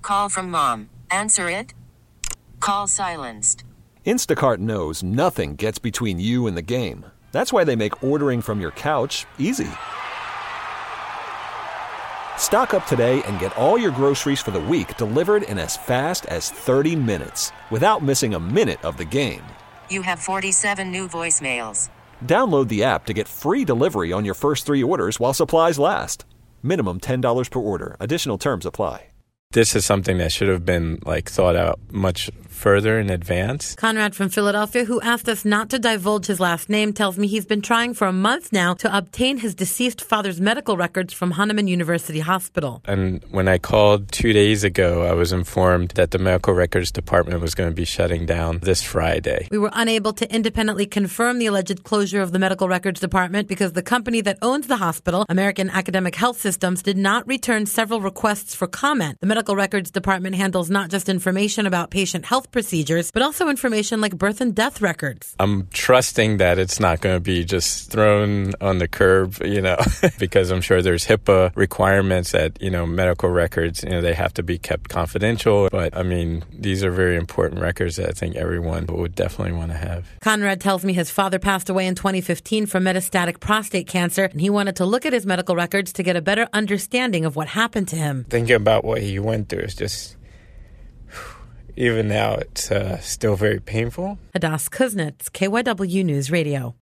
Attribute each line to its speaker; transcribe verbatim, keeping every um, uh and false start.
Speaker 1: call from mom. Answer it. Call silenced.
Speaker 2: Instacart knows nothing gets between you and the game. That's why they make ordering from your couch easy. Stock up today and get all your groceries for the week delivered in as fast as thirty minutes without missing a minute of the game.
Speaker 1: You have forty-seven new voicemails.
Speaker 2: Download the app to get free delivery on your first three orders while supplies last. Minimum ten dollars per order. Additional terms apply.
Speaker 3: This is something that should have been like thought out much further in advance.
Speaker 4: Conrad from Philadelphia, who asked us not to divulge his last name, tells me he's been trying for a month now to obtain his deceased father's medical records from Hahnemann University Hospital.
Speaker 3: And when I called two days ago, I was informed that the medical records department was going to be shutting down this Friday.
Speaker 4: We were unable to independently confirm the alleged closure of the medical records department because the company that owns the hospital, American Academic Health Systems, did not return several requests for comment. The medical records department handles not just information about patient health procedures, but also information like birth and death records.
Speaker 3: I'm trusting that it's not going to be just thrown on the curb, you know, because I'm sure there's HIPAA requirements that, you know, medical records, you know, they have to be kept confidential. But I mean, these are very important records that I think everyone would definitely want to have.
Speaker 4: Conrad tells me his father passed away in twenty fifteen from metastatic prostate cancer, and he wanted to look at his medical records to get a better understanding of what happened to him.
Speaker 3: Thinking about what he went through is just, even now, it's uh, still very painful.
Speaker 4: Hadas Kuznets, K Y W News Radio.